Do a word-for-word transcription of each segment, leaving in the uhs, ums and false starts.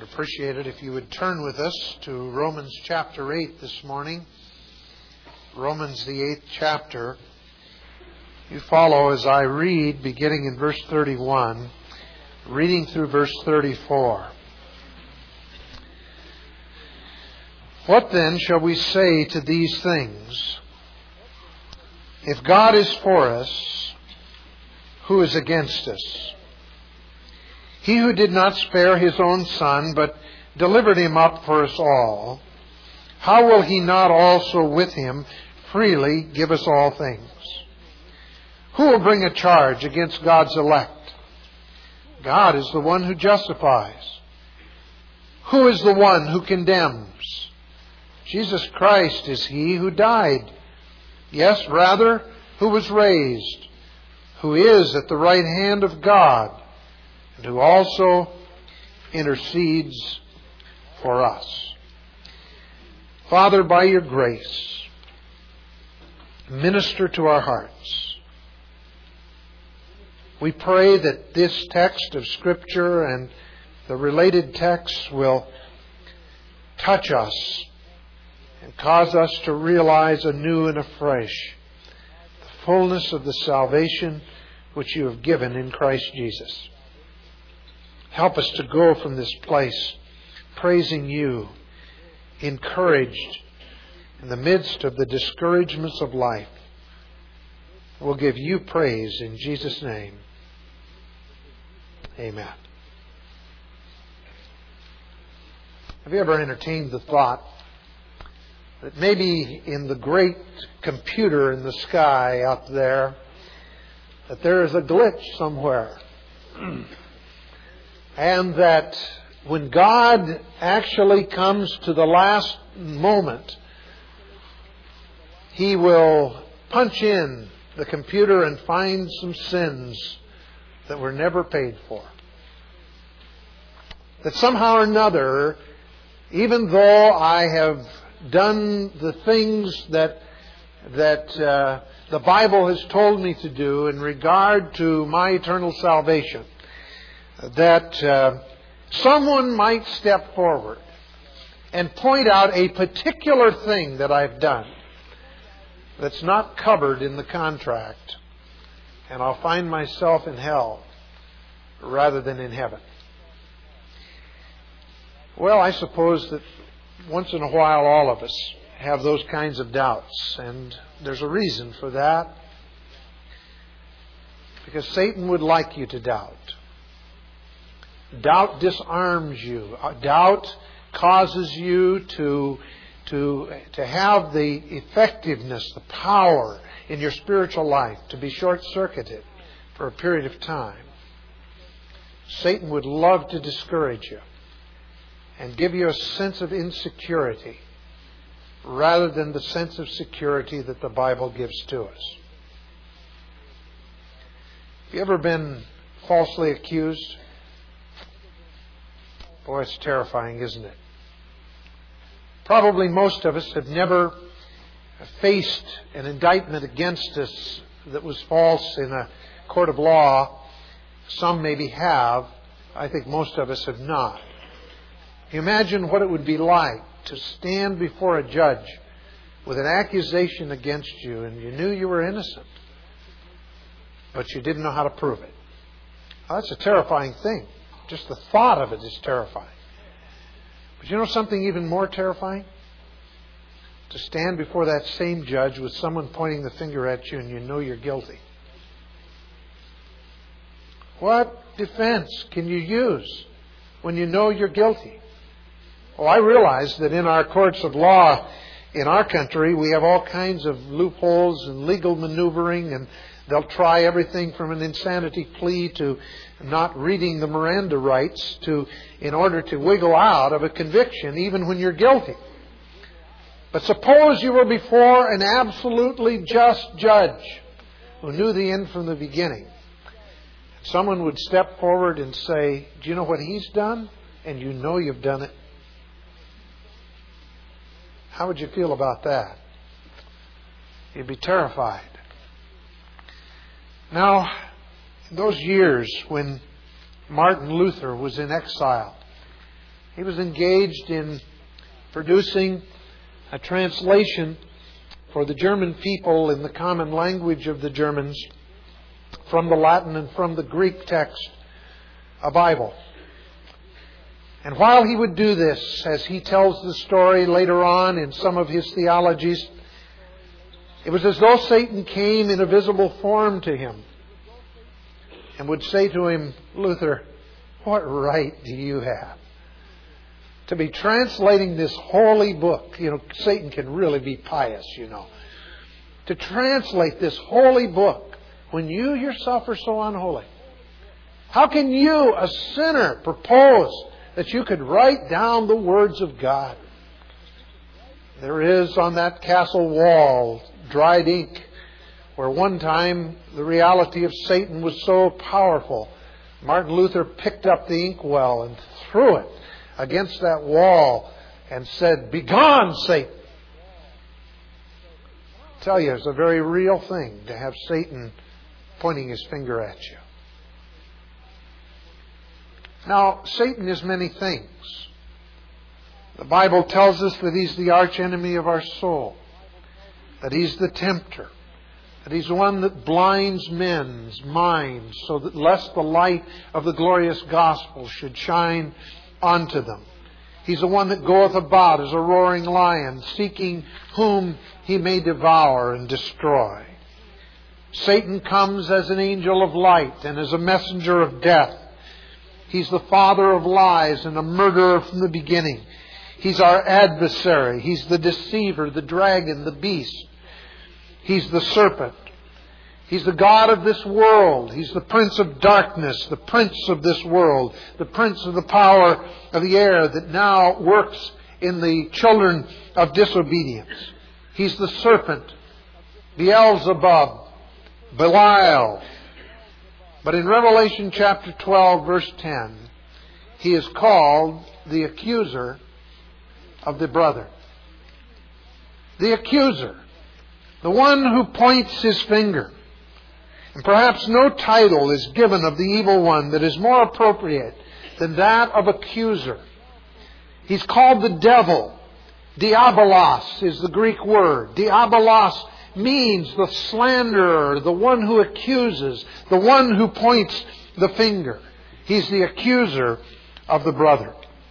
appreciate it if you would turn with us to Romans chapter eight this morning. Romans, the eighth chapter. You follow as I read, beginning in verse thirty-one, reading through verse thirty-four. What then shall we say to these things? If God is for us, who is against us? He who did not spare His own Son, but delivered Him up for us all, how will He not also with Him freely give us all things? Who will bring a charge against God's elect? God is the one who justifies. Who is the one who condemns? Jesus Christ is He who died. Yes, rather, who was raised, who is at the right hand of God, and who also intercedes for us. Father, by Your grace, minister to our hearts. We pray that this text of Scripture and the related texts will touch us and cause us to realize anew and afresh the fullness of the salvation which You have given in Christ Jesus. Help us to go from this place praising You, encouraged in the midst of the discouragements of life. We'll give You praise in Jesus' name. Amen. Have you ever entertained the thought that maybe in the great computer in the sky out there, that there is a glitch somewhere? And that when God actually comes to the last moment, He will punch in the computer and find some sins that were never paid for. That somehow or another, even though I have done the things that that uh, the Bible has told me to do in regard to my eternal salvation, that uh, someone might step forward and point out a particular thing that I've done that's not covered in the contract, and I'll find myself in hell rather than in heaven. Well, I suppose that once in a while all of us have those kinds of doubts, and there's a reason for that. Because Satan would like you to doubt. Doubt disarms you. Doubt causes you to, to, to have the effectiveness, the power in your spiritual life to be short-circuited for a period of time. Satan would love to discourage you and give you a sense of insecurity rather than the sense of security that the Bible gives to us. Have you ever been falsely accused? Boy, it's terrifying, isn't it? Probably most of us have never faced an indictment against us that was false in a court of law. Some maybe have. I think most of us have not. Imagine what it would be like to stand before a judge with an accusation against you and you knew you were innocent, but you didn't know how to prove it. Well, that's a terrifying thing. Just the thought of it is terrifying. But you know something even more terrifying? To stand before that same judge with someone pointing the finger at you and you know you're guilty. What defense can you use when you know you're guilty? Well, I realize that in our courts of law in our country, we have all kinds of loopholes and legal maneuvering, and they'll try everything from an insanity plea to not reading the Miranda rights to in order to wiggle out of a conviction even when you're guilty. But suppose you were before an absolutely just judge who knew the end from the beginning. Someone would step forward and say, "Do you know what he's done?" And you know you've done it. How would you feel about that? You'd be terrified. Now, in those years when Martin Luther was in exile He was engaged in producing a translation for the German people in the common language of the Germans from the Latin and from the Greek text, a Bible. And while he would do this, as he tells the story later on in some of his theologies, it was as though Satan came in a visible form to him and would say to him, Luther, what right do you have to be translating this holy book? You know, Satan can really be pious, you know. To translate this holy book when you yourself are so unholy. How can you, a sinner, propose that you could write down the words of God? There is on that castle wall dried ink, where one time the reality of Satan was so powerful. Martin Luther picked up the inkwell and threw it against that wall and said, "Begone, Satan!" I tell you, it's a very real thing to have Satan pointing his finger at you. Now, Satan is many things. The Bible tells us that he's the archenemy of our soul, that he's the tempter, that he's one that blinds men's minds so that lest the light of the glorious gospel should shine onto them. He's the one that goeth about as a roaring lion, seeking whom he may devour and destroy. Satan comes as an angel of light and as a messenger of death. He's the father of lies and a murderer from the beginning. He's our adversary. He's the deceiver, the dragon, the beast. He's the serpent. He's the god of this world. He's the prince of darkness, the prince of this world, the prince of the power of the air that now works in the children of disobedience. He's the serpent, Beelzebub, Belial. But in Revelation chapter twelve, verse ten, he is called the accuser of the brethren. The accuser. The one who points his finger. And perhaps no title is given of the evil one that is more appropriate than that of accuser. He's called the devil. Diabolos is the Greek word. Diabolos means the slanderer, the one who accuses, the one who points the finger. He's the accuser of the brother.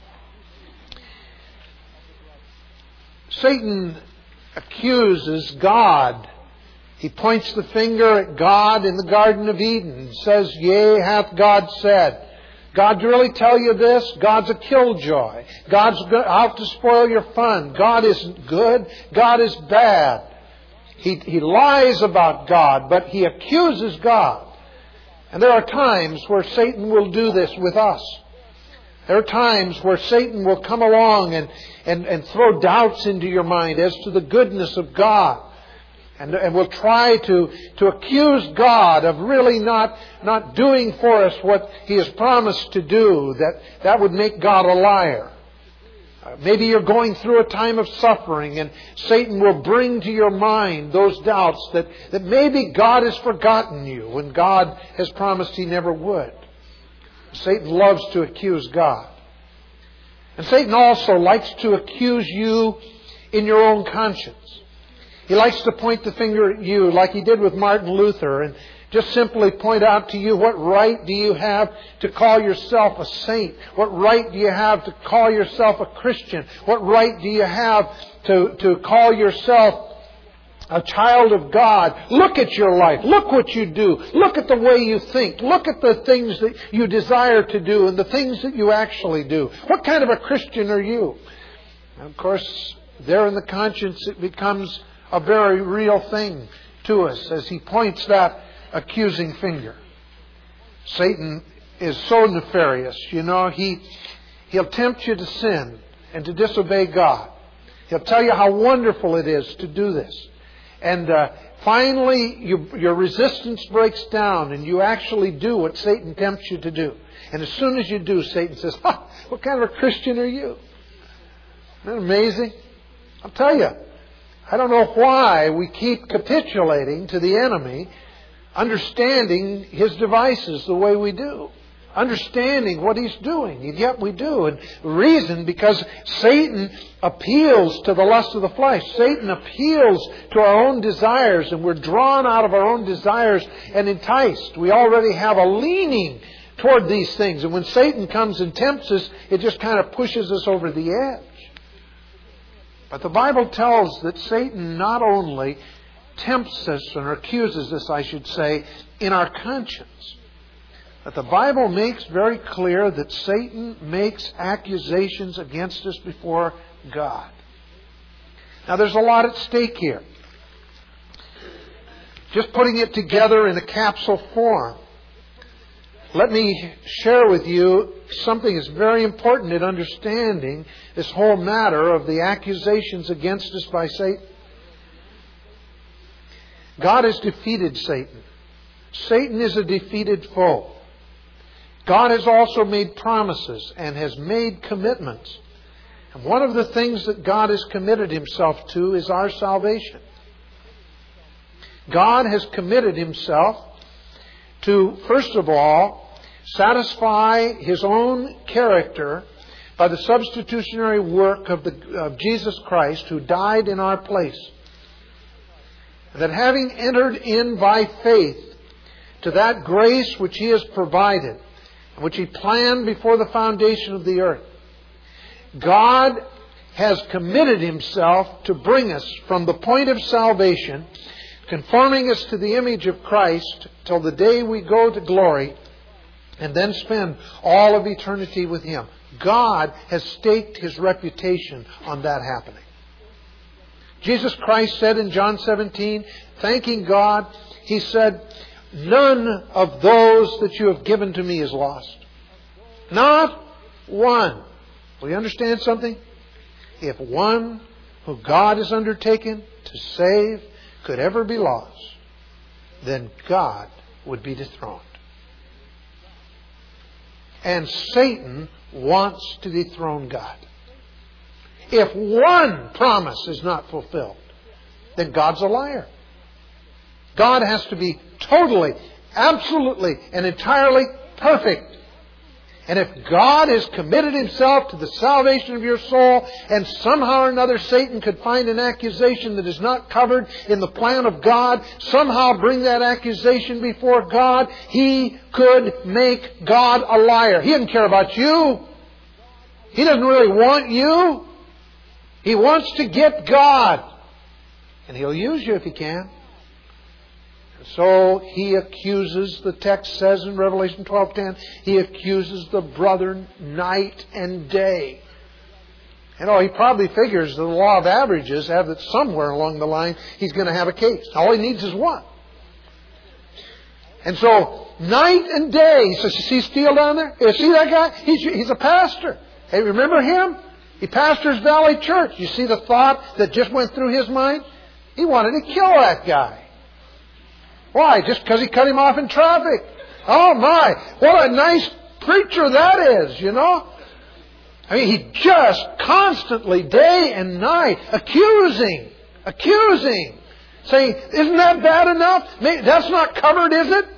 Satan accuses God. He points the finger at God in the Garden of Eden and says, "Yea, hath God said." God really tell you this? God's a killjoy. God's out to spoil your fun. God isn't good. God is bad. He, he lies about God, but he accuses God. And there are times where Satan will do this with us. There are times where Satan will come along and, and, and throw doubts into your mind as to the goodness of God. And, and will try to, to accuse God of really not, not doing for us what He has promised to do. That, that would make God a liar. Uh, maybe you're going through a time of suffering and Satan will bring to your mind those doubts that, that maybe God has forgotten you when God has promised He never would. Satan loves to accuse God. And Satan also likes to accuse you in your own conscience. He likes to point the finger at you like he did with Martin Luther and just simply point out to you, what right do you have to call yourself a saint? What right do you have to call yourself a Christian? What right do you have to, to call yourself a child of God? Look at your life. Look what you do. Look at the way you think. Look at the things that you desire to do and the things that you actually do. What kind of a Christian are you? And of course, there in the conscience it becomes a very real thing to us as he points that accusing finger. Satan is so nefarious. You know, he, he'll tempt you to sin and to disobey God. He'll tell you how wonderful it is to do this. And uh, finally, you, your resistance breaks down and you actually do what Satan tempts you to do. And as soon as you do, Satan says, ha, what kind of a Christian are you? Isn't that amazing? I'll tell you. I don't know why we keep capitulating to the enemy, understanding his devices the way we do. understanding what he's doing. And yet we do. And reason, because Satan appeals to the lust of the flesh. Satan appeals to our own desires, and we're drawn out of our own desires and enticed. We already have a leaning toward these things. And when Satan comes and tempts us, it just kind of pushes us over the edge. But the Bible tells that Satan not only tempts us, or accuses us, I should say, in our conscience, but the Bible makes very clear that Satan makes accusations against us before God. Now, there's a lot at stake here. Just putting it together in a capsule form, let me share with you something that's very important in understanding this whole matter of the accusations against us by Satan. God has defeated Satan. Satan is a defeated foe. God has also made promises and has made commitments. And one of the things that God has committed Himself to is our salvation. God has committed Himself to, first of all, satisfy His own character by the substitutionary work of, the, of Jesus Christ, who died in our place. That having entered in by faith to that grace which He has provided, which He planned before the foundation of the earth, God has committed Himself to bring us from the point of salvation, conforming us to the image of Christ till the day we go to glory, and then spend all of eternity with Him. God has staked His reputation on that happening. Jesus Christ said in John seventeen, thanking God, He said, none of those that you have given to me is lost. Not one. Will you understand something? If one who God has undertaken to save could ever be lost, then God would be dethroned. And Satan wants to dethrone God. If one promise is not fulfilled, then God's a liar. God has to be totally, absolutely, and entirely perfect. And if God has committed Himself to the salvation of your soul, and somehow or another Satan could find an accusation that is not covered in the plan of God, somehow bring that accusation before God, he could make God a liar. He doesn't care about you. He doesn't really want you. He wants to get God. And He'll use you if He can. So He accuses, the text says in Revelation twelve ten, He accuses the brethren night and day. You know, He probably figures the law of averages have that somewhere along the line He's going to have a case. All He needs is one. And so, night and day, he says, you see Steele down there? You see that guy? He's, he's a pastor. Hey, remember him? He pastors Valley Church. You see the thought that just went through his mind? He wanted to kill that guy. Why? Just because he cut him off in traffic. Oh my, what a nice preacher that is, you know. I mean, he just constantly, day and night, accusing, accusing, saying, isn't that bad enough? That's not covered, is it?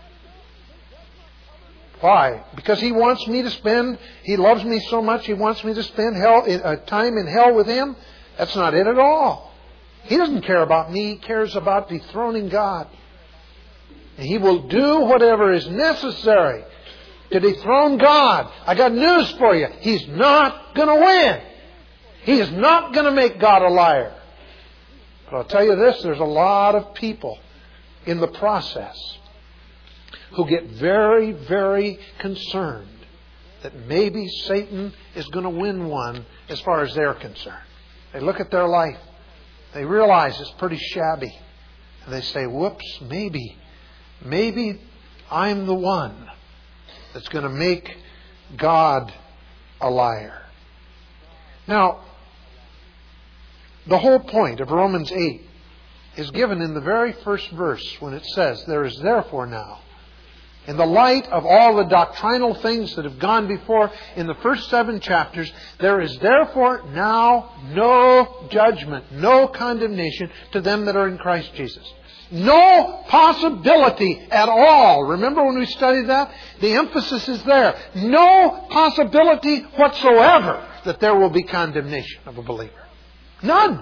Why? Because he wants me to spend, he loves me so much, he wants me to spend hell, uh, time in hell with him? That's not it at all. He doesn't care about me, he cares about dethroning God. He will do whatever is necessary to dethrone God. I got news for you. He's not going to win. He is not going to make God a liar. But I'll tell you this, there's a lot of people in the process who get very, very concerned that maybe Satan is going to win one as far as they're concerned. They look at their life. They realize it's pretty shabby. And they say, whoops, maybe. Maybe I'm the one that's going to make God a liar. Now, the whole point of Romans eight is given in the very first verse when it says, there is therefore now, in the light of all the doctrinal things that have gone before in the first seven chapters, there is therefore now no judgment, no condemnation to them that are in Christ Jesus. No possibility at all. Remember when we studied that? The emphasis is there. No possibility whatsoever that there will be condemnation of a believer. None.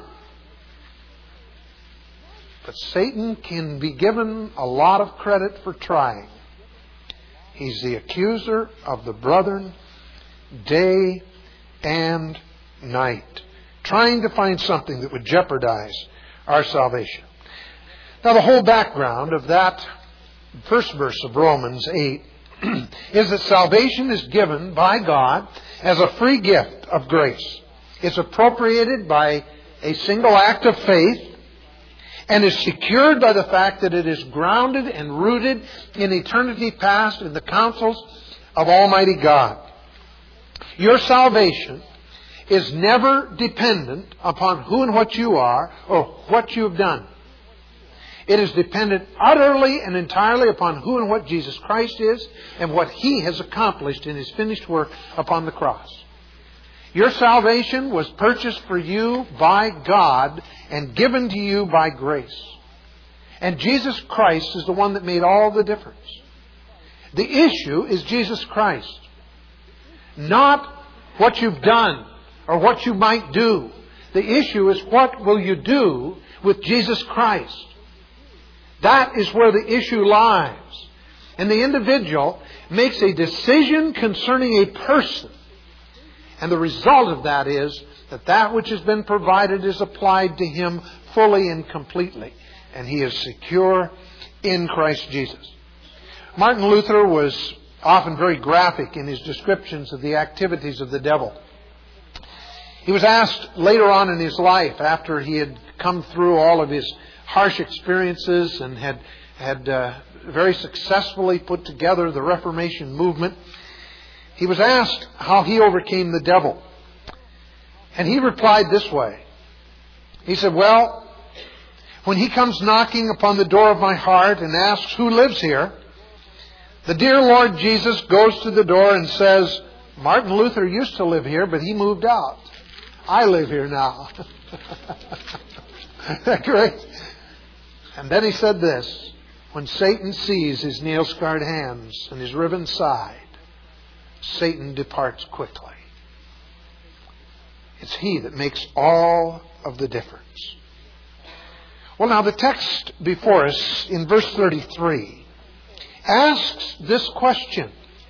But Satan can be given a lot of credit for trying. He's the accuser of the brethren day and night, trying to find something that would jeopardize our salvation. Now, the whole background of that first verse of Romans eight is that salvation is given by God as a free gift of grace. It's appropriated by a single act of faith and is secured by the fact that it is grounded and rooted in eternity past in the counsels of Almighty God. Your salvation is never dependent upon who and what you are or what you've done. It is dependent utterly and entirely upon who and what Jesus Christ is and what He has accomplished in His finished work upon the cross. Your salvation was purchased for you by God and given to you by grace. And Jesus Christ is the one that made all the difference. The issue is Jesus Christ, not what you've done or what you might do. The issue is what will you do with Jesus Christ. That is where the issue lies. And the individual makes a decision concerning a person. And the result of that is that that which has been provided is applied to him fully and completely. And he is secure in Christ Jesus. Martin Luther was often very graphic in his descriptions of the activities of the devil. He was asked later on in his life, after he had come through all of his harsh experiences and had, had uh, very successfully put together the Reformation movement, he was asked how he overcame the devil. And he replied this way. He said, well, when he comes knocking upon the door of my heart and asks who lives here, the dear Lord Jesus goes to the door and says, Martin Luther used to live here, but he moved out. I live here now. Isn't that great? And then he said this, when Satan sees his nail-scarred hands and his riven side, Satan departs quickly. It's he that makes all of the difference. Well, now the text before us in verse thirty-three asks this question.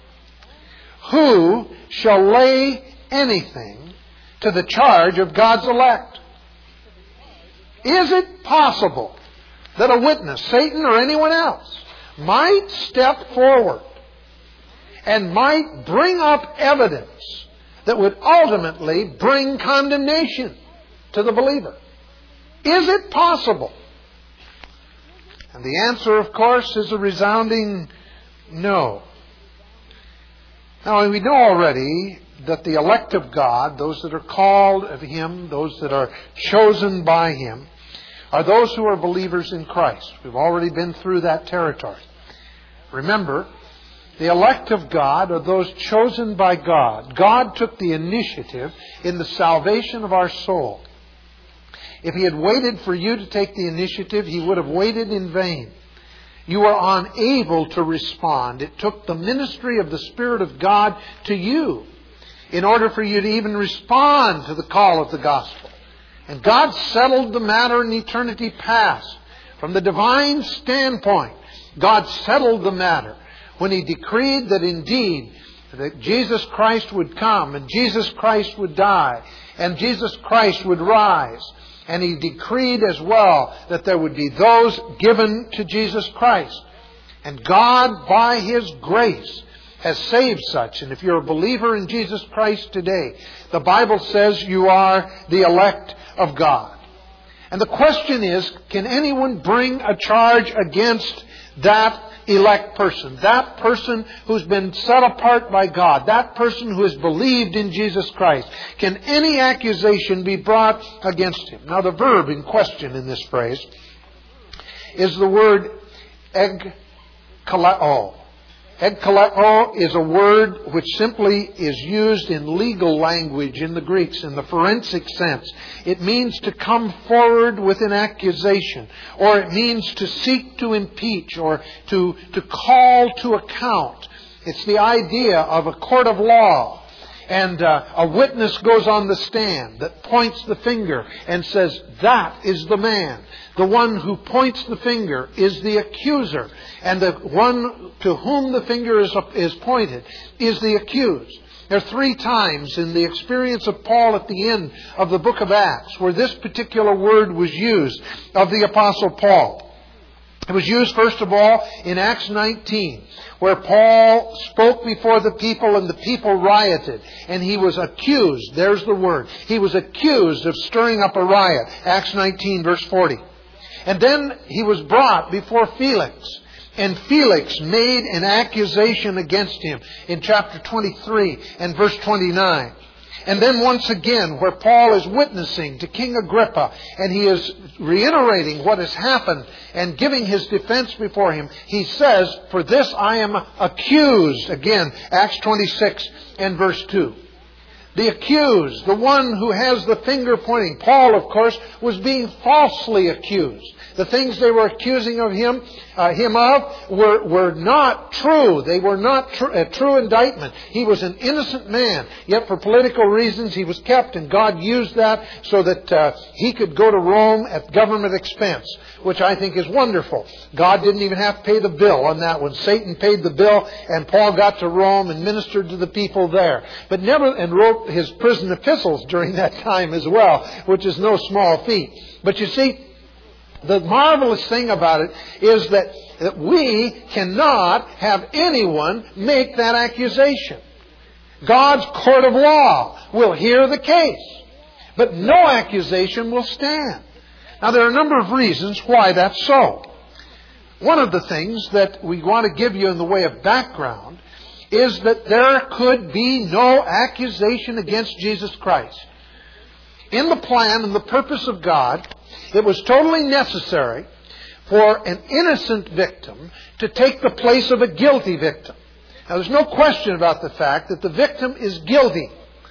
Who shall lay anything to the charge of God's elect? Is it possible that a witness, Satan or anyone else, might step forward and might bring up evidence that would ultimately bring condemnation to the believer? Is it possible? And the answer, of course, is a resounding no. Now, we know already that the elect of God, those that are called of Him, those that are chosen by Him, are those who are believers in Christ. We've already been through that territory. Remember, the elect of God are those chosen by God. God took the initiative in the salvation of our soul. If He had waited for you to take the initiative, He would have waited in vain. You were unable to respond. It took the ministry of the Spirit of God to you in order for you to even respond to the call of the gospel. And God settled the matter in eternity past. From the divine standpoint, God settled the matter when He decreed that indeed that Jesus Christ would come and Jesus Christ would die and Jesus Christ would rise. And He decreed as well that there would be those given to Jesus Christ. And God, by His grace, has saved such. And if you're a believer in Jesus Christ today, the Bible says you are the elect of God. And the question is, can anyone bring a charge against that elect person? That person who's been set apart by God. That person who has believed in Jesus Christ. Can any accusation be brought against him? Now the verb in question in this phrase is the word egkaleo. Ekkaleo is a word which simply is used in legal language in the Greeks in the forensic sense. It means to come forward with an accusation, or it means to seek to impeach, or to, to call to account. It's the idea of a court of law. And uh, a witness goes on the stand that points the finger and says, that is the man. The one who points the finger is the accuser. And the one to whom the finger is, is pointed is the accused. There are three times in the experience of Paul at the end of the book of Acts where this particular word was used of the Apostle Paul. It was used, first of all, in Acts nineteen, where Paul spoke before the people and the people rioted. And he was accused. There's the word. He was accused of stirring up a riot. Acts nineteen, verse forty. And then he was brought before Felix. And Felix made an accusation against him in chapter twenty-three and verse twenty-nine. And then once again, where Paul is witnessing to King Agrippa, and he is reiterating what has happened and giving his defense before him, he says, for this I am accused. Again, Acts twenty-six and verse two. The accused, the one who has the finger pointing. Paul, of course, was being falsely accused. The things they were accusing of him, uh, him of were, were not true. They were not tr- a true indictment. He was an innocent man. Yet for political reasons he was kept, and God used that so that uh, he could go to Rome at government expense, which I think is wonderful. God didn't even have to pay the bill on that one. Satan paid the bill, and Paul got to Rome and ministered to the people there. But never, and wrote his prison epistles during that time as well, which is no small feat. But you see, the marvelous thing about it is that, that we cannot have anyone make that accusation. God's court of law will hear the case, but no accusation will stand. Now, there are a number of reasons why that's so. One of the things that we want to give you in the way of background is that there could be no accusation against Jesus Christ. In the plan and the purpose of God, it was totally necessary for an innocent victim to take the place of a guilty victim. Now, there's no question about the fact that the victim is guilty.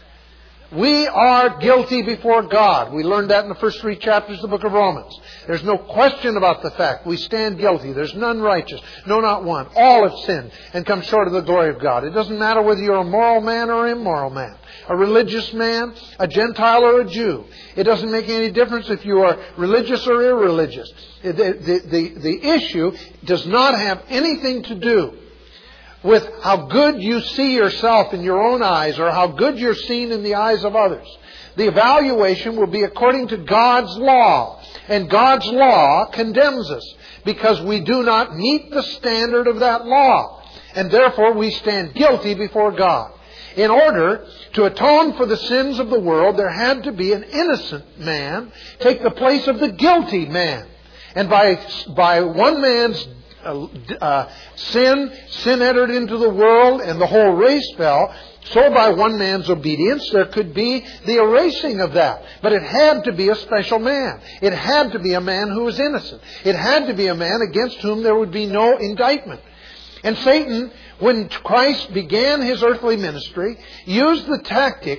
We are guilty before God. We learned that in the first three chapters of the book of Romans. There's no question about the fact we stand guilty. There's none righteous. No, not one. All have sinned and come short of the glory of God. It doesn't matter whether you're a moral man or an immoral man, a religious man, a Gentile or a Jew. It doesn't make any difference if you are religious or irreligious. The, the, the, the issue does not have anything to do with how good you see yourself in your own eyes or how good you're seen in the eyes of others. The evaluation will be according to God's law. And God's law condemns us because we do not meet the standard of that law. And therefore we stand guilty before God. In order to atone for the sins of the world, there had to be an innocent man take the place of the guilty man. And by, by one man's Uh, uh, sin, sin entered into the world and the whole race fell. So by one man's obedience, there could be the erasing of that. But it had to be a special man. It had to be a man who was innocent. It had to be a man against whom there would be no indictment. And Satan, when Christ began his earthly ministry, used the tactic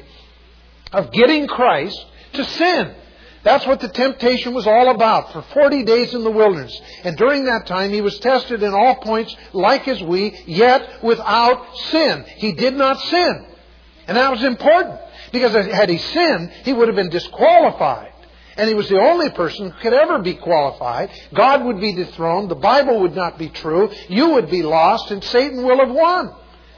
of getting Christ to sin. That's what the temptation was all about for forty days in the wilderness. And during that time, he was tested in all points like as we, yet without sin. He did not sin. And that was important. Because had he sinned, he would have been disqualified. And he was the only person who could ever be qualified. God would be dethroned. The Bible would not be true. You would be lost, and Satan will have won.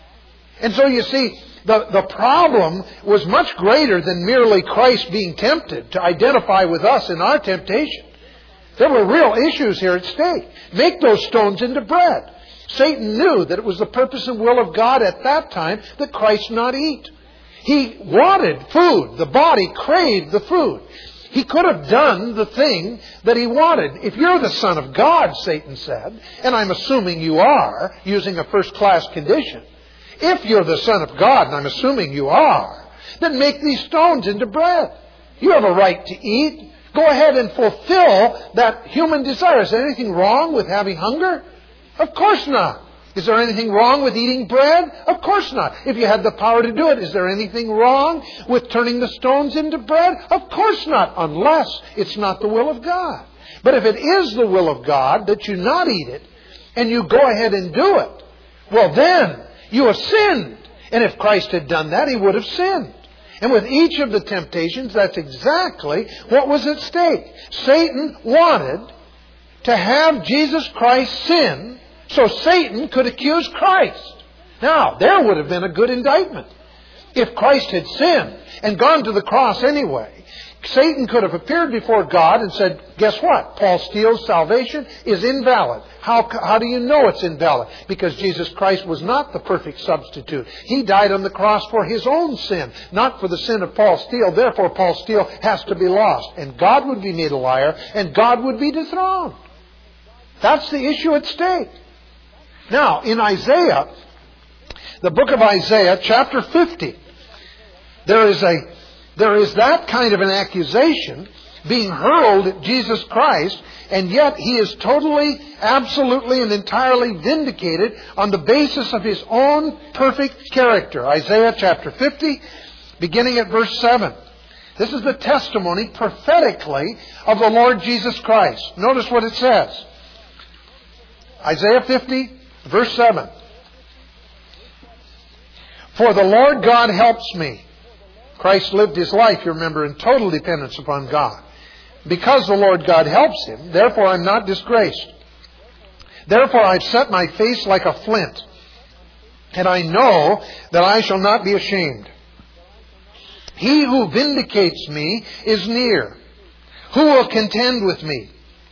And so you see, The, the problem was much greater than merely Christ being tempted to identify with us in our temptation. There were real issues here at stake. Make those stones into bread. Satan knew that it was the purpose and will of God at that time that Christ not eat. He wanted food. The body craved the food. He could have done the thing that he wanted. If you're the Son of God, Satan said, and I'm assuming you are, using a first-class condition, if you're the Son of God, and I'm assuming you are, then make these stones into bread. You have a right to eat. Go ahead and fulfill that human desire. Is there anything wrong with having hunger? Of course not. Is there anything wrong with eating bread? Of course not. If you had the power to do it, is there anything wrong with turning the stones into bread? Of course not, unless it's not the will of God. But if it is the will of God that you not eat it, and you go ahead and do it, well then, you have sinned. And if Christ had done that, He would have sinned. And with each of the temptations, that's exactly what was at stake. Satan wanted to have Jesus Christ sin so Satan could accuse Christ. Now, there would have been a good indictment. If Christ had sinned and gone to the cross anyway, Satan could have appeared before God and said, guess what? Paul Steele's salvation is invalid. How, how do you know it's invalid? Because Jesus Christ was not the perfect substitute. He died on the cross for His own sin, not for the sin of Paul Steele. Therefore, Paul Steele has to be lost. And God would be made a liar, and God would be dethroned. That's the issue at stake. Now, in Isaiah, the book of Isaiah, chapter fifty, there is a there is that kind of an accusation being hurled at Jesus Christ, and yet He is totally, absolutely, and entirely vindicated on the basis of His own perfect character. Isaiah chapter fifty, beginning at verse seven. This is the testimony prophetically of the Lord Jesus Christ. Notice what it says. Isaiah fifty, verse seven. For the Lord God helps me. Christ lived His life, you remember, in total dependence upon God. Because the Lord God helps Him, therefore I'm not disgraced. Therefore I've set my face like a flint, and I know that I shall not be ashamed. He who vindicates me is near. Who will contend with me?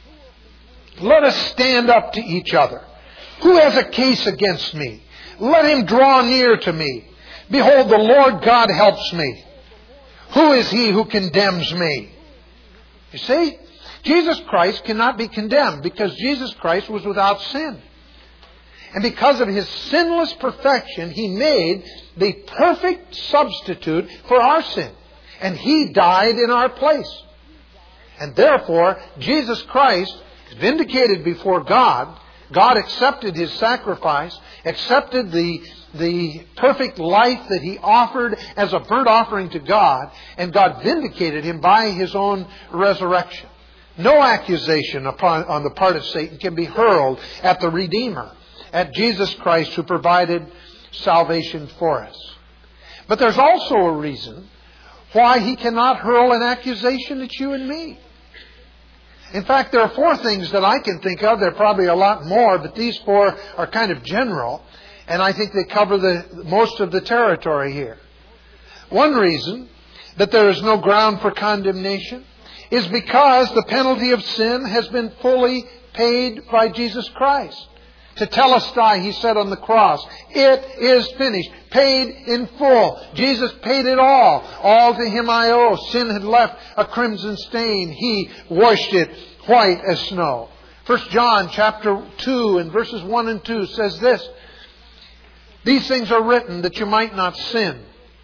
Let us stand up to each other. Who has a case against me? Let him draw near to me. Behold, the Lord God helps me. Who is he who condemns me? You see, Jesus Christ cannot be condemned because Jesus Christ was without sin. And because of His sinless perfection, He made the perfect substitute for our sin. And He died in our place. And therefore, Jesus Christ is vindicated before God. God accepted His sacrifice, accepted the, the perfect life that He offered as a burnt offering to God, and God vindicated Him by His own resurrection. No accusation upon, on the part of Satan can be hurled at the Redeemer, at Jesus Christ who provided salvation for us. But there's also a reason why he cannot hurl an accusation at you and me. In fact, there are four things that I can think of. There are probably a lot more, but these four are kind of general, and I think they cover the most of the territory here. One reason that there is no ground for condemnation is because the penalty of sin has been fully paid by Jesus Christ. Tetelestai, He said on the cross, it is finished, paid in full. Jesus paid it all. All to Him I owe. Sin had left a crimson stain. He washed it white as snow. First John chapter two and verses one and two says this. These things are written that you might not sin.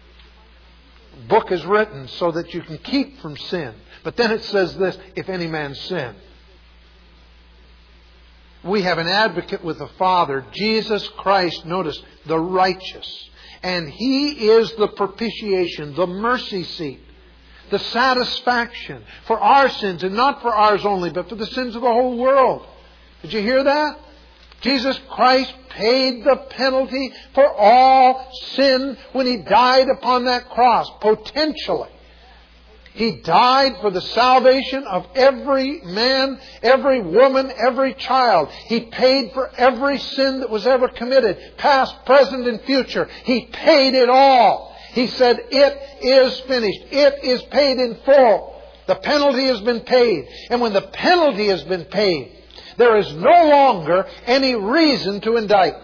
The book is written so that you can keep from sin. But then it says this, if any man sin. We have an advocate with the Father, Jesus Christ, notice, the righteous. And He is the propitiation, the mercy seat, the satisfaction for our sins, and not for ours only, but for the sins of the whole world. Did you hear that? Jesus Christ paid the penalty for all sin when He died upon that cross, potentially. He died for the salvation of every man, every woman, every child. He paid for every sin that was ever committed, past, present, and future. He paid it all. He said, it is finished. It is paid in full. The penalty has been paid. And when the penalty has been paid, there is no longer any reason to indict.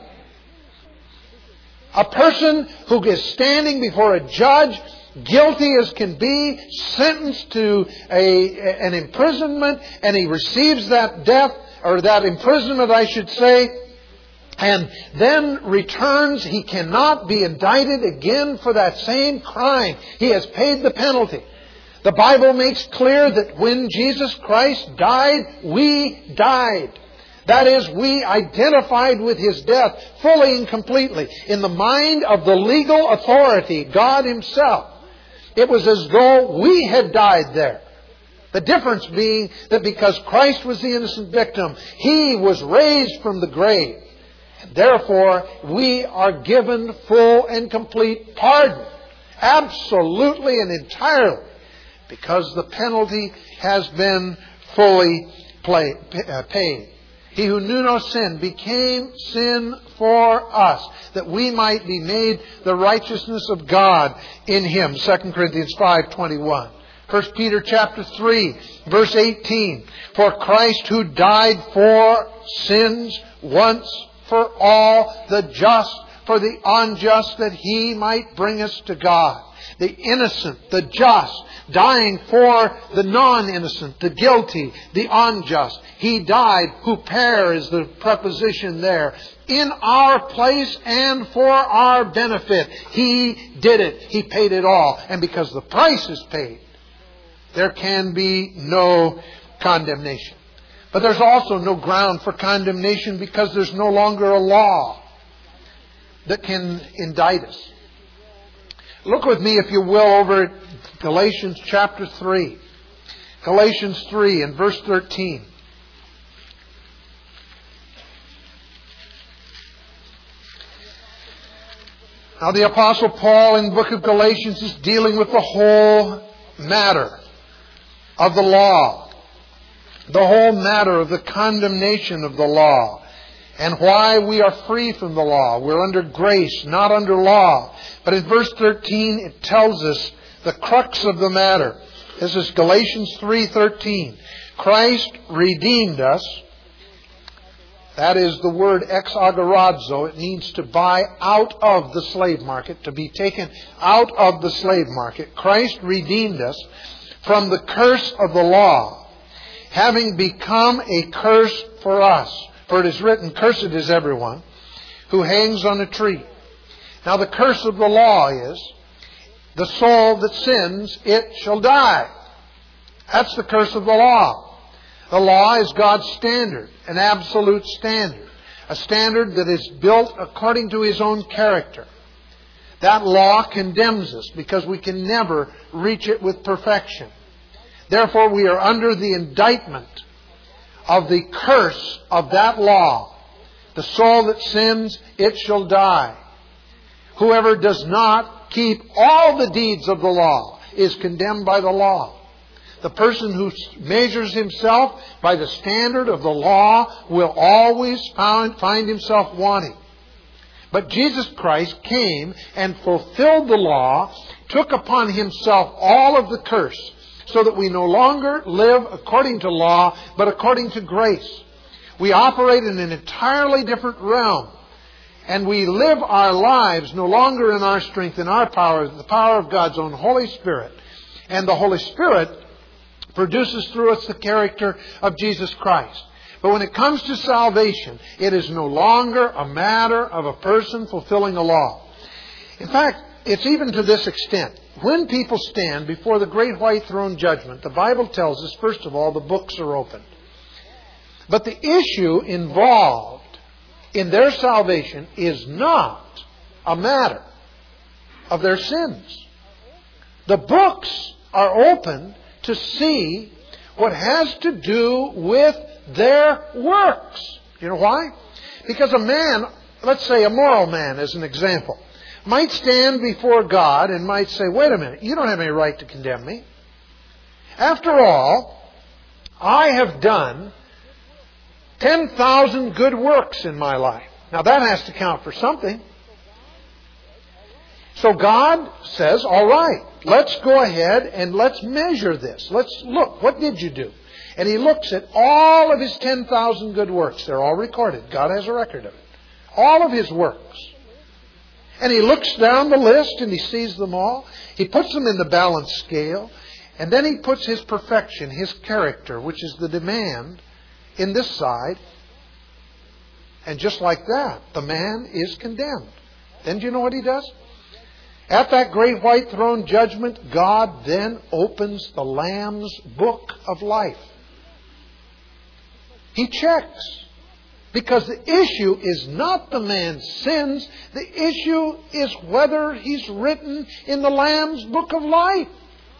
A person who is standing before a judge, guilty as can be, sentenced to a, an imprisonment, and he receives that death, or that imprisonment, I should say, and then returns, he cannot be indicted again for that same crime. He has paid the penalty. The Bible makes clear that when Jesus Christ died, we died. That is, we identified with His death fully and completely. In the mind of the legal authority, God Himself, it was as though we had died there. The difference being that because Christ was the innocent victim, He was raised from the grave. And therefore, we are given full and complete pardon. Absolutely and entirely. Because the penalty has been fully play, uh, paid. He who knew no sin became sin for us, that we might be made the righteousness of God in Him. Second Corinthians five twenty-one. First Peter chapter three, verse eighteen. For Christ who died for sins once for all, the just for the unjust, that He might bring us to God. The innocent, the just, dying for the non-innocent, the guilty, the unjust. He died, huper is the preposition there, in our place and for our benefit. He did it. He paid it all. And because the price is paid, there can be no condemnation. But there's also no ground for condemnation because there's no longer a law that can indict us. Look with me, if you will, over at Galatians chapter three. Galatians three and verse thirteen. Now the Apostle Paul in the book of Galatians is dealing with the whole matter of the law. The whole matter of the condemnation of the law. And why we are free from the law. We're under grace, not under law. But in verse thirteen it tells us the crux of the matter. This is Galatians three thirteen. Christ redeemed us. That is the word ex agorazo. It means to buy out of the slave market, to be taken out of the slave market. Christ redeemed us from the curse of the law, having become a curse for us. For it is written, cursed is everyone who hangs on a tree. Now the curse of the law is, the soul that sins, it shall die. That's the curse of the law. The law is God's standard, an absolute standard. A standard that is built according to His own character. That law condemns us because we can never reach it with perfection. Therefore we are under the indictment of the curse of that law. The soul that sins, it shall die. Whoever does not keep all the deeds of the law is condemned by the law. The person who measures himself by the standard of the law will always find, find himself wanting. But Jesus Christ came and fulfilled the law, took upon Himself all of the curse, so that we no longer live according to law, but according to grace. We operate in an entirely different realm. And we live our lives no longer in our strength, in our power, the power of God's own Holy Spirit. And the Holy Spirit produces through us the character of Jesus Christ. But when it comes to salvation, it is no longer a matter of a person fulfilling a law. In fact, it's even to this extent. When people stand before the great white throne judgment, the Bible tells us, first of all, the books are opened. But the issue involved in their salvation is not a matter of their sins. The books are opened to see what has to do with their works. You know why? Because a man, let's say a moral man as an example, might stand before God and might say, wait a minute, you don't have any right to condemn me. After all, I have done ten thousand good works in my life. Now that has to count for something. So God says, all right, let's go ahead and let's measure this. Let's look, what did you do? And He looks at all of His ten thousand good works. They're all recorded. God has a record of it. All of His works. And He looks down the list and He sees them all. He puts them in the balance scale. And then He puts His perfection, His character, which is the demand, in this side. And just like that, the man is condemned. Then do you know what He does? At that great white throne judgment, God then opens the Lamb's book of life. He checks Because the issue is not the man's sins. The issue is whether he's written in the Lamb's book of life.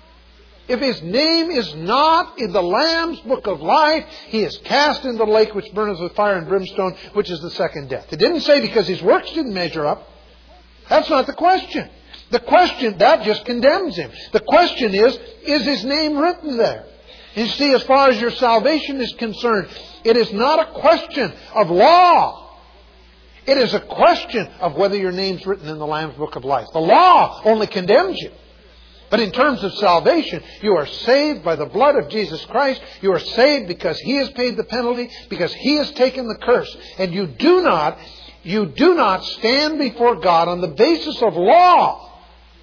If his name is not in the Lamb's book of life, he is cast into the lake which burneth with fire and brimstone, which is the second death. It didn't say because his works didn't measure up. That's not the question. The question, that just condemns him. The question is, is his name written there? You see, as far as your salvation is concerned, it is not a question of law. It is a question of whether your name's written in the Lamb's book of life. The law only condemns you. But in terms of salvation, you are saved by the blood of Jesus Christ. You are saved because He has paid the penalty, because He has taken the curse. And you do not, you do not stand before God on the basis of law,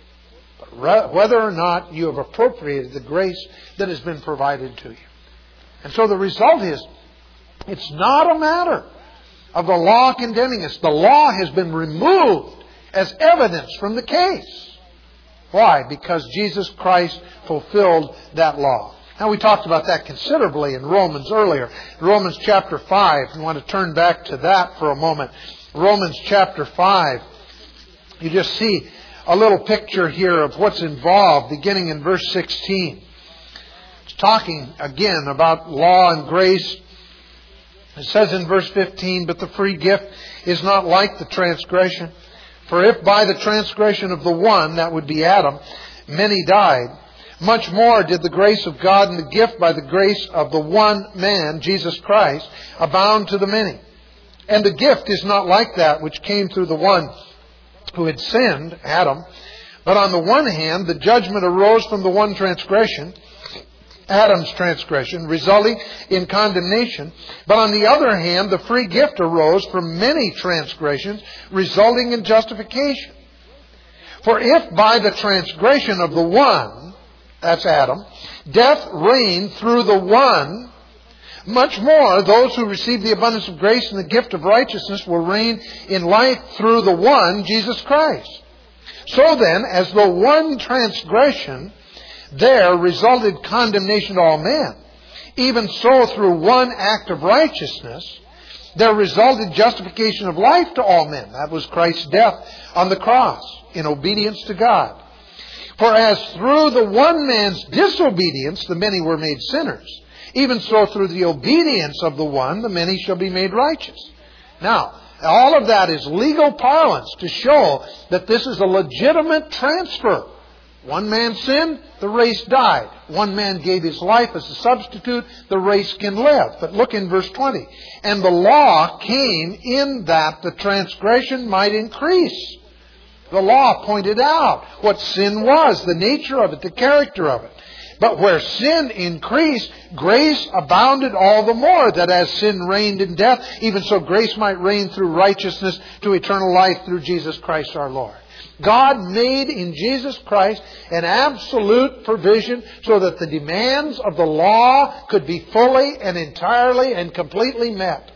but whether or not you have appropriated the grace that has been provided to you. And so the result is, it's not a matter of the law condemning us. The law has been removed as evidence from the case. Why? Because Jesus Christ fulfilled that law. Now, we talked about that considerably in Romans earlier. Romans chapter five. You want to turn back to that for a moment. Romans chapter five. You just see a little picture here of what's involved beginning in verse sixteen. It's talking again about law and grace. It says in verse fifteen, but the free gift is not like the transgression. For if by the transgression of the one, that would be Adam, many died, much more did the grace of God and the gift by the grace of the one man, Jesus Christ, abound to the many. And the gift is not like that which came through the one who had sinned, Adam. But on the one hand, the judgment arose from the one transgression, Adam's transgression, resulting in condemnation. But on the other hand, the free gift arose from many transgressions, resulting in justification. For if by the transgression of the one, that's Adam, death reigned through the one, much more those who receive the abundance of grace and the gift of righteousness will reign in life through the one, Jesus Christ. So then, as the one transgression there resulted condemnation to all men, even so through one act of righteousness there resulted justification of life to all men. That was Christ's death on the cross in obedience to God. For as through the one man's disobedience the many were made sinners, even so through the obedience of the one the many shall be made righteous. Now, all of that is legal parlance to show that this is a legitimate transfer. One man sinned, the race died. One man gave his life as a substitute, the race can live. But look in verse twenty. And the law came in that the transgression might increase. The law pointed out what sin was, the nature of it, the character of it. But where sin increased, grace abounded all the more, that as sin reigned in death, even so grace might reign through righteousness to eternal life through Jesus Christ our Lord. God made in Jesus Christ an absolute provision so that the demands of the law could be fully and entirely and completely met.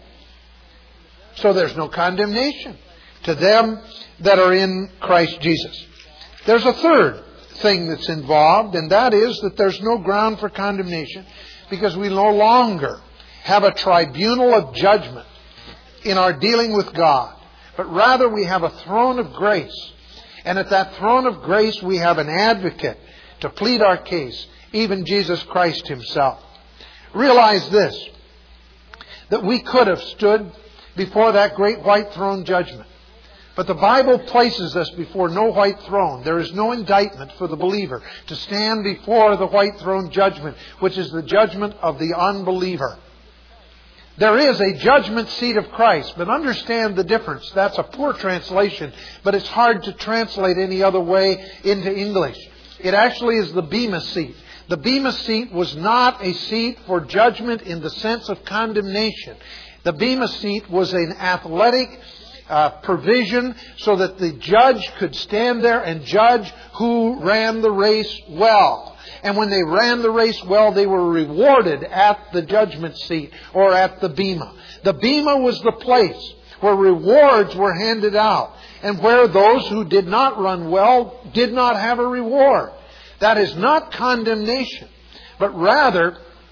So there's no condemnation to them that are in Christ Jesus. There's a third thing that's involved, and that is that there's no ground for condemnation because we no longer have a tribunal of judgment in our dealing with God, but rather we have a throne of grace. And at that throne of grace we have an advocate to plead our case, even Jesus Christ Himself. Realize this, that we could have stood before that great white throne judgment. But the Bible places us before no white throne. There is no indictment for the believer to stand before the white throne judgment, which is the judgment of the unbeliever. There is a judgment seat of Christ, but understand the difference. That's a poor translation, but it's hard to translate any other way into English. It actually is the Bema seat. The Bema seat was not a seat for judgment in the sense of condemnation. The Bema seat was an athletic uh, provision so that the judge could stand there and judge who ran the race well. And when they ran the race well, they were rewarded at the judgment seat or at the Bema. The Bema was the place where rewards were handed out and where those who did not run well did not have a reward. That is not condemnation, but rather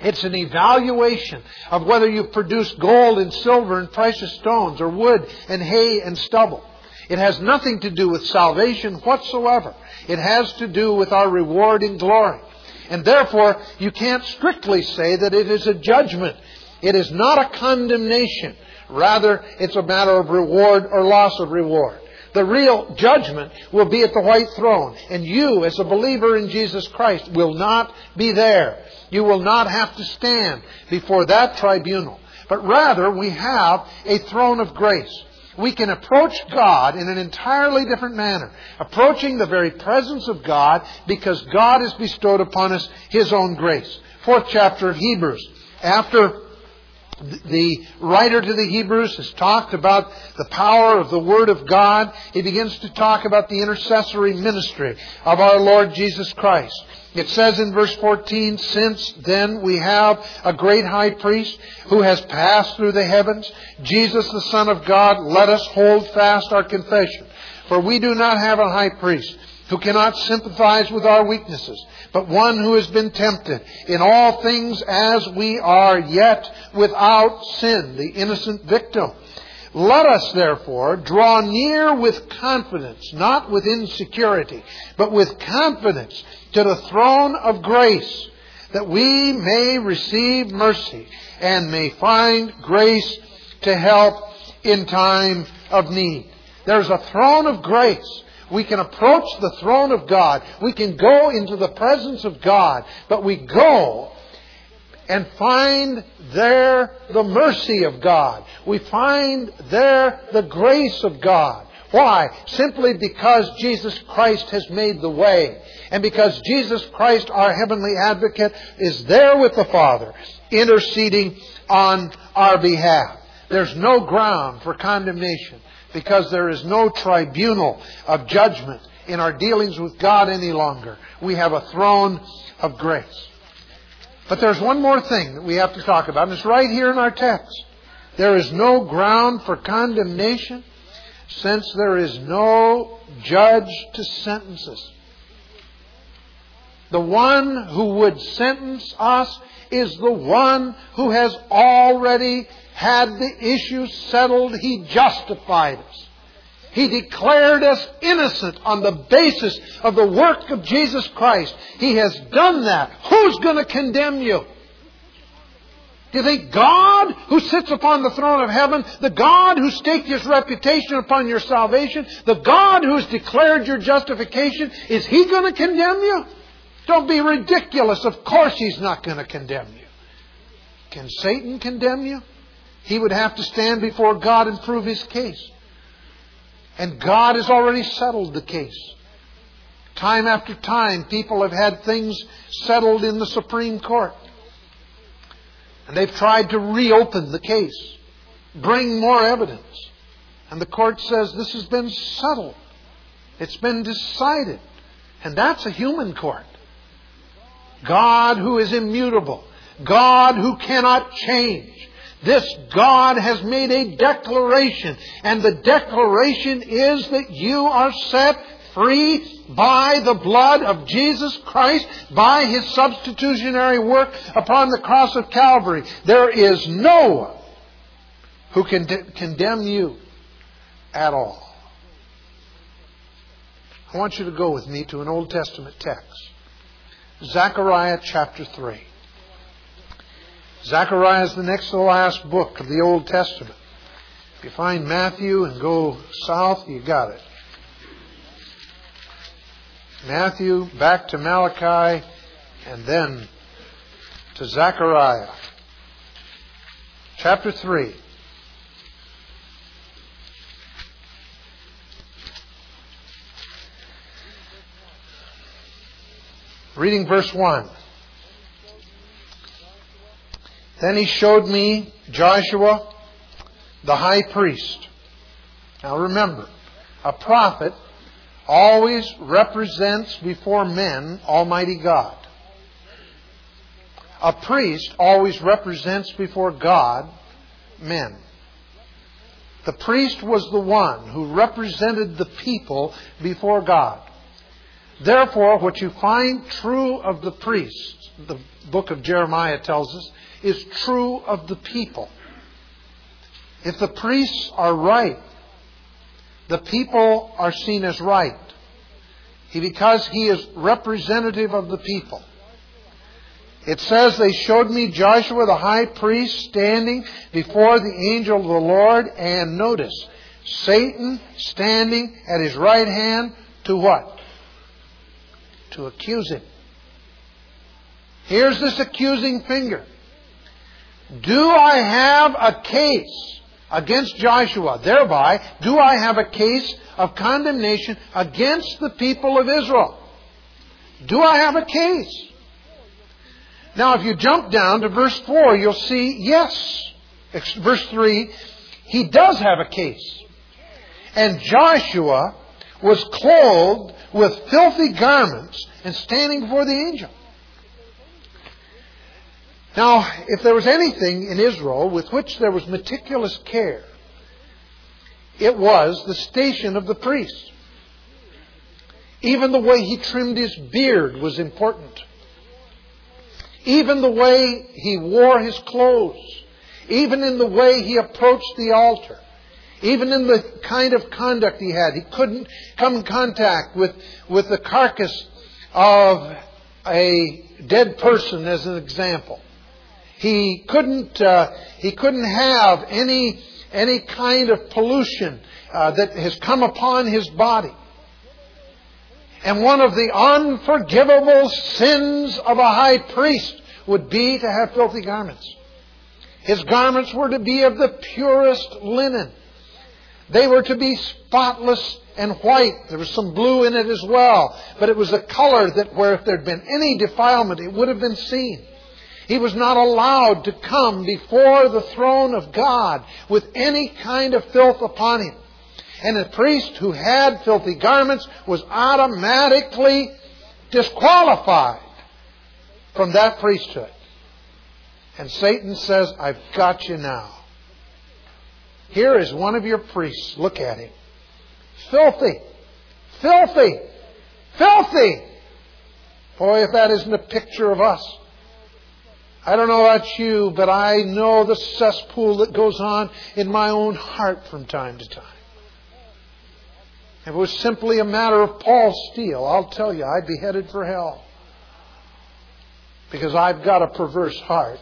It's an evaluation of whether you've produced gold and silver and precious stones, or wood and hay and stubble. It has nothing to do with salvation whatsoever. It has to do with our reward in glory. And therefore, you can't strictly say that it is a judgment. It is not a condemnation. Rather, it's a matter of reward or loss of reward. The real judgment will be at the white throne. And you, as a believer in Jesus Christ, will not be there. You will not have to stand before that tribunal. But rather, we have a throne of grace. We can approach God in an entirely different manner. Approaching the very presence of God, because God has bestowed upon us His own grace. Fourth chapter of Hebrews. After the writer to the Hebrews has talked about the power of the Word of God, he begins to talk about the intercessory ministry of our Lord Jesus Christ. It says in verse fourteen, "Since then we have a great high priest who has passed through the heavens, Jesus the Son of God, let us hold fast our confession. For we do not have a high priest who cannot sympathize with our weaknesses, but one who has been tempted in all things as we are, yet without sin," the innocent victim. "Let us therefore draw near with confidence," not with insecurity, but with confidence, "to the throne of grace, that we may receive mercy and may find grace to help in time of need." There's a throne of grace. We can approach the throne of God. We can go into the presence of God, but we go and find there the mercy of God. We find there the grace of God. Why? Simply because Jesus Christ has made the way. And because Jesus Christ, our heavenly advocate, is there with the Father, interceding on our behalf. There's no ground for condemnation, because there is no tribunal of judgment in our dealings with God any longer. We have a throne of grace. But there's one more thing that we have to talk about, and it's right here in our text. There is no ground for condemnation, since there is no judge to sentence us. The one who would sentence us is the one who has already had the issue settled. He justified us. He declared us innocent on the basis of the work of Jesus Christ. He has done that. Who's going to condemn you? Do you think God, who sits upon the throne of heaven, the God who staked His reputation upon your salvation, the God who has declared your justification, is He going to condemn you? Don't be ridiculous. Of course He's not going to condemn you. Can Satan condemn you? He would have to stand before God and prove his case. And God has already settled the case. Time after time, people have had things settled in the Supreme Court. And they've tried to reopen the case, bring more evidence. And the court says this has been settled. It's been decided. And that's a human court. God who is immutable. God who cannot change. This God has made a declaration. And the declaration is that you are set free by the blood of Jesus Christ, by His substitutionary work upon the cross of Calvary. There is no one who can de- condemn you at all. I want you to go with me to an Old Testament text. Zechariah chapter three. Zechariah is the next to the last book of the Old Testament. If you find Matthew and go south, you got it. Matthew, back to Malachi, and then to Zechariah. Chapter three. Reading verse one. Then he showed me Joshua, the high priest. Now remember, a prophet always represents before men Almighty God. A priest always represents before God men. The priest was the one who represented the people before God. Therefore, what you find true of the priests, the book of Jeremiah tells us, is true of the people. If the priests are right, the people are seen as right. He, because he is representative of the people. It says, they showed me Joshua the high priest standing before the angel of the Lord, and notice, Satan standing at his right hand to what? To accuse him. Here's this accusing finger. Do I have a case against Joshua? Thereby, do I have a case of condemnation against the people of Israel? Do I have a case? Now, if you jump down to verse four, you'll see, yes. Verse three, he does have a case. And Joshua was clothed with filthy garments and standing before the angel. Now, if there was anything in Israel with which there was meticulous care, it was the station of the priest. Even the way he trimmed his beard was important. Even the way he wore his clothes. Even in the way he approached the altar. Even in the kind of conduct he had. He couldn't come in contact with, with the carcass of a dead person, as an example. He couldn't, uh, he couldn't have any, any kind of pollution uh, that has come upon his body. And one of the unforgivable sins of a high priest would be to have filthy garments. His garments were to be of the purest linen. They were to be spotless and white. There was some blue in it as well. But it was a color that where if there had been any defilement, it would have been seen. He was not allowed to come before the throne of God with any kind of filth upon him. And a priest who had filthy garments was automatically disqualified from that priesthood. And Satan says, I've got you now. Here is one of your priests. Look at him. Filthy. Filthy. Filthy. Boy, if that isn't a picture of us. I don't know about you, but I know the cesspool that goes on in my own heart from time to time. If it was simply a matter of Paul Steele, I'll tell you, I'd be headed for hell. Because I've got a perverse heart.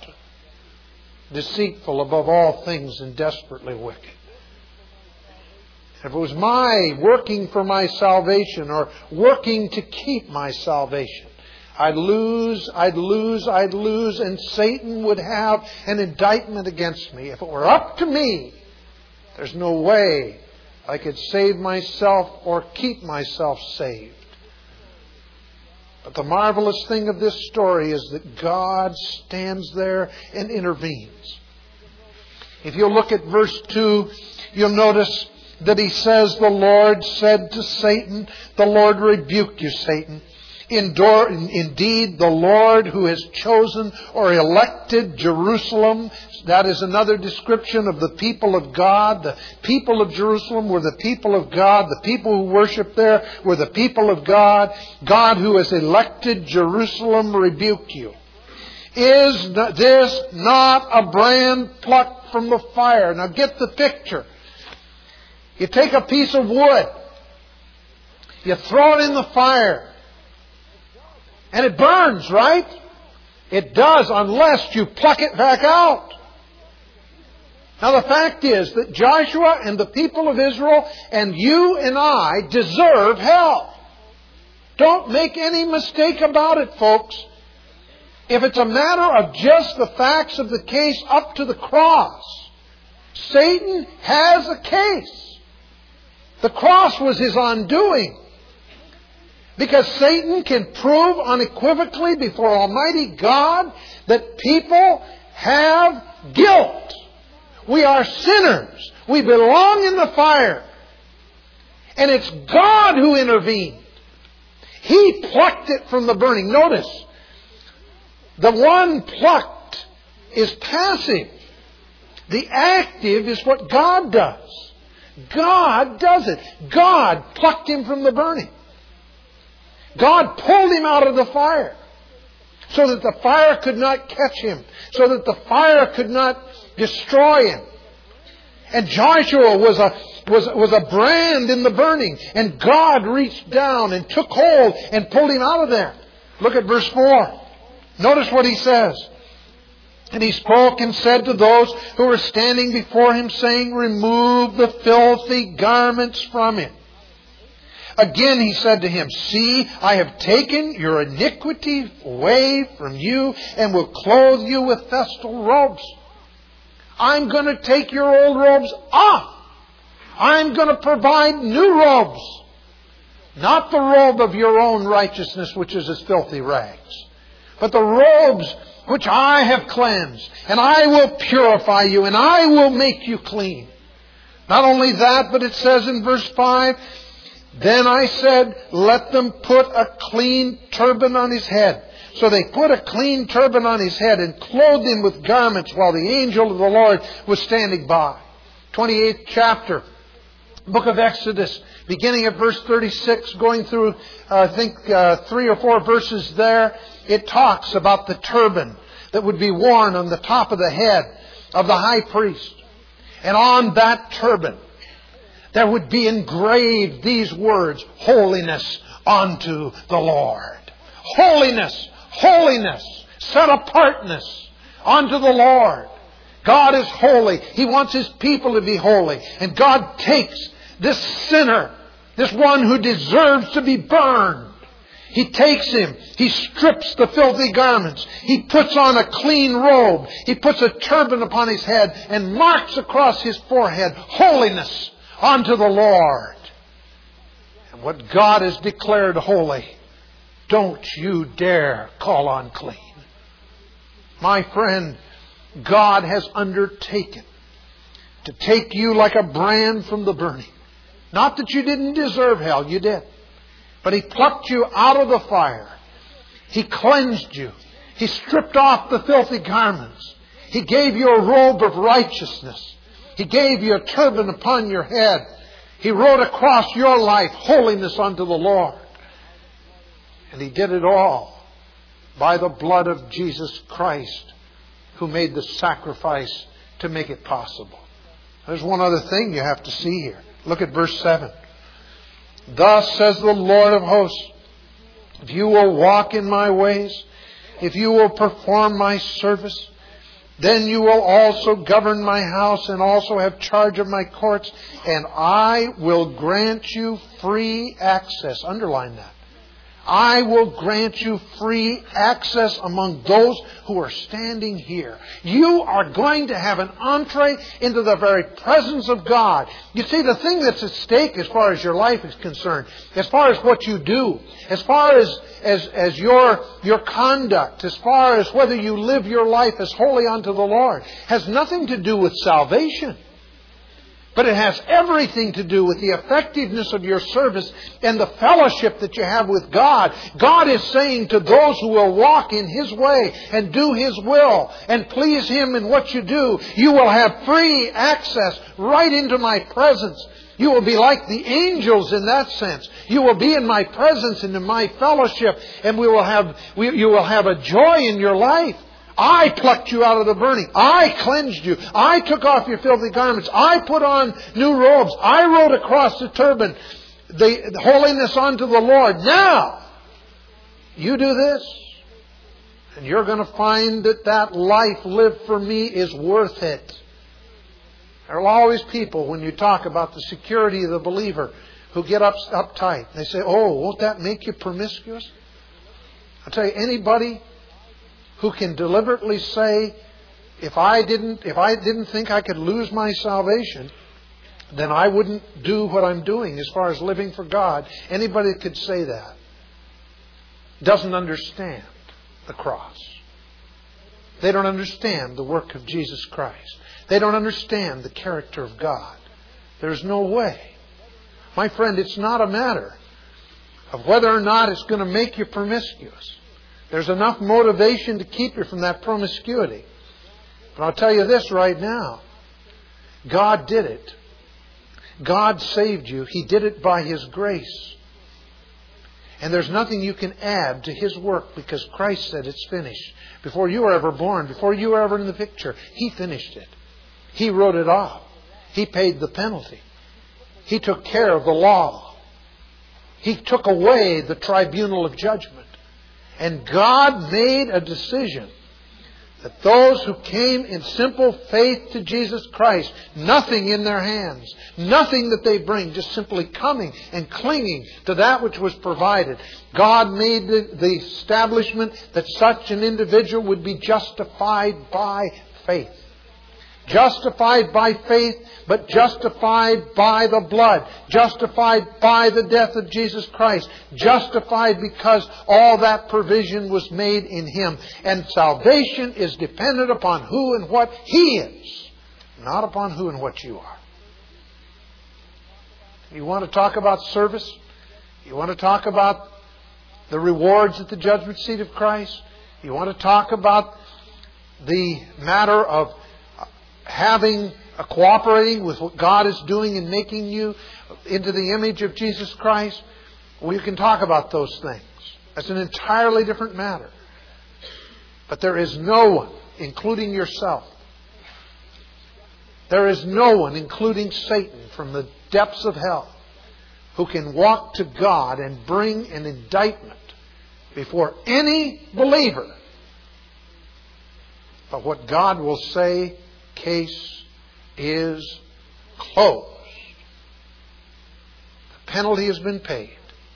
Deceitful above all things and desperately wicked. If it was my working for my salvation or working to keep my salvation, I'd lose, I'd lose, I'd lose, and Satan would have an indictment against me. If it were up to me, there's no way I could save myself or keep myself saved. But the marvelous thing of this story is that God stands there and intervenes. If you look at verse two, you'll notice that he says, the Lord said to Satan, the Lord rebuke you, Satan. Indeed, the Lord who has chosen or elected Jerusalem, that is another description of the people of God. The people of Jerusalem were the people of God. The people who worship there were the people of God. God who has elected Jerusalem rebuke you. Is this not a brand plucked from the fire? Now get the picture. You take a piece of wood. You throw it in the fire. And it burns, right? It does, unless you pluck it back out. Now the fact is that Joshua and the people of Israel and you and I deserve hell. Don't make any mistake about it, folks. If it's a matter of just the facts of the case up to the cross, Satan has a case. The cross was his undoing. Because Satan can prove unequivocally before Almighty God that people have guilt. We are sinners. We belong in the fire. And it's God who intervened. He plucked it from the burning. Notice, the one plucked is passive. The active is what God does. God does it. God plucked him from the burning. God pulled him out of the fire so that the fire could not catch him, so that the fire could not destroy him. And Joshua was a, was, was a brand in the burning. And God reached down and took hold and pulled him out of there. Look at verse four. Notice what he says. And he spoke and said to those who were standing before him, saying, remove the filthy garments from him. Again he said to him, see, I have taken your iniquity away from you and will clothe you with festal robes. I'm going to take your old robes off. I'm going to provide new robes. Not the robe of your own righteousness, which is as filthy rags, but the robes which I have cleansed. And I will purify you, and I will make you clean. Not only that, but it says in verse five, then I said, let them put a clean turban on his head. So they put a clean turban on his head and clothed him with garments while the angel of the Lord was standing by. twenty-eighth chapter, book of Exodus, beginning at verse thirty-six, going through, uh, I think, uh, three or four verses there, it talks about the turban that would be worn on the top of the head of the high priest. And on that turban, there would be engraved these words, holiness unto the Lord. Holiness, holiness, set apartness unto the Lord. God is holy. He wants His people to be holy. And God takes this sinner, this one who deserves to be burned. He takes him. He strips the filthy garments. He puts on a clean robe. He puts a turban upon his head and marks across his forehead, holiness unto the Lord. And what God has declared holy, don't you dare call unclean. My friend, God has undertaken to take you like a brand from the burning. Not that you didn't deserve hell, you did. But He plucked you out of the fire. He cleansed you. He stripped off the filthy garments. He gave you a robe of righteousness. He gave you a turban upon your head. He wrote across your life, holiness unto the Lord. And He did it all by the blood of Jesus Christ, who made the sacrifice to make it possible. There's one other thing you have to see here. Look at verse seven. Thus says the Lord of hosts, if you will walk in my ways, if you will perform my service, then you will also govern my house and also have charge of my courts, and I will grant you free access. Underline that. I will grant you free access among those who are standing here. You are going to have an entree into the very presence of God. You see, the thing that's at stake as far as your life is concerned, as far as what you do, as far as, as, as your, your conduct, as far as whether you live your life as holy unto the Lord, has nothing to do with salvation. But it has everything to do with the effectiveness of your service and the fellowship that you have with God. God is saying to those who will walk in His way and do His will and please Him in what you do, you will have free access right into my presence. You will be like the angels in that sense. You will be in my presence and in my fellowship, and we will have, we, you will have a joy in your life. I plucked you out of the burning. I cleansed you. I took off your filthy garments. I put on new robes. I wrote across the turban the, the holiness unto the Lord. Now, you do this, and you're going to find that that life lived for me is worth it. There are always people, when you talk about the security of the believer, who get up uptight. They say, oh, won't that make you promiscuous? I'll tell you, anybody who can deliberately say, if I didn't, if I didn't think I could lose my salvation, then I wouldn't do what I'm doing as far as living for God. Anybody that could say that doesn't understand the cross. They don't understand the work of Jesus Christ. They don't understand the character of God. There's no way. My friend, it's not a matter of whether or not it's going to make you promiscuous. There's enough motivation to keep you from that promiscuity. But I'll tell you this right now. God did it. God saved you. He did it by His grace. And there's nothing you can add to His work because Christ said it's finished. Before you were ever born, before you were ever in the picture, He finished it. He wrote it off. He paid the penalty. He took care of the law. He took away the tribunal of judgment. And God made a decision that those who came in simple faith to Jesus Christ, nothing in their hands, nothing that they bring, just simply coming and clinging to that which was provided. God made the, the establishment that such an individual would be justified by faith. Justified by faith, but justified by the blood. Justified by the death of Jesus Christ. Justified because all that provision was made in Him. And salvation is dependent upon who and what He is, not upon who and what you are. You want to talk about service? You want to talk about the rewards at the judgment seat of Christ? You want to talk about the matter of having, uh, cooperating with what God is doing in making you into the image of Jesus Christ? Well, you can talk about those things. That's an entirely different matter. But there is no one, including yourself, there is no one, including Satan from the depths of hell, who can walk to God and bring an indictment before any believer. But what God will say, case is closed. The penalty has been paid.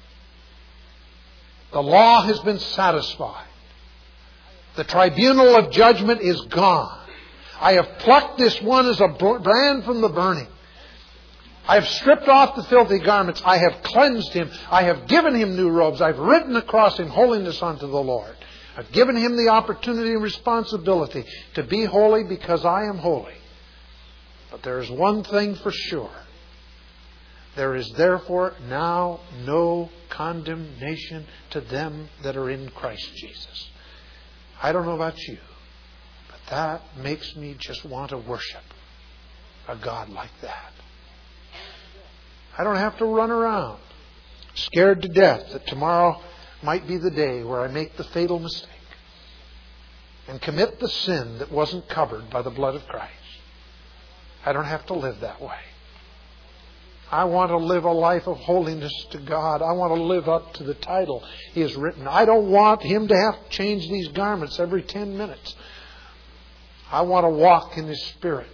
The law has been satisfied. The tribunal of judgment is gone. I have plucked this one as a brand from the burning. I have stripped off the filthy garments. I have cleansed him. I have given him new robes. I've written across him holiness unto the Lord. I've given him the opportunity and responsibility to be holy because I am holy. But there is one thing for sure. There is therefore now no condemnation to them that are in Christ Jesus. I don't know about you, but that makes me just want to worship a God like that. I don't have to run around scared to death that tomorrow might be the day where I make the fatal mistake and commit the sin that wasn't covered by the blood of Christ. I don't have to live that way. I want to live a life of holiness to God. I want to live up to the title He has written. I don't want Him to have to change these garments every ten minutes. I want to walk in His Spirit.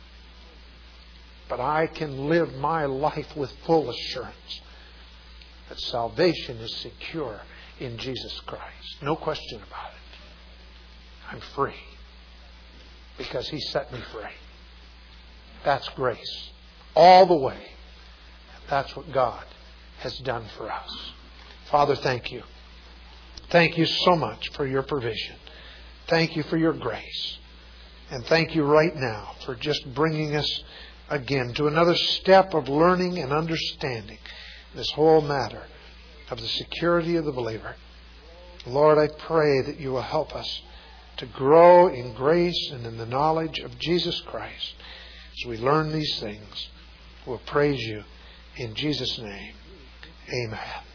But I can live my life with full assurance that salvation is secure in Jesus Christ. No question about it. I'm free because He set me free. That's grace. All the way. That's what God has done for us. Father, thank you. Thank you so much for your provision. Thank you for your grace. And thank you right now for just bringing us again to another step of learning and understanding this whole matter of the security of the believer. Lord, I pray that you will help us to grow in grace and in the knowledge of Jesus Christ. As we learn these things, we'll praise you in Jesus' name. Amen.